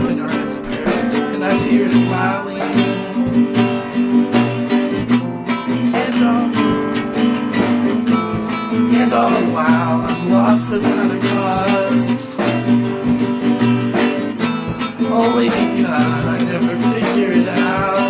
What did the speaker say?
my darkness apparent, and I see her smiling. And all the while I'm lost without a cause, only because I never figured out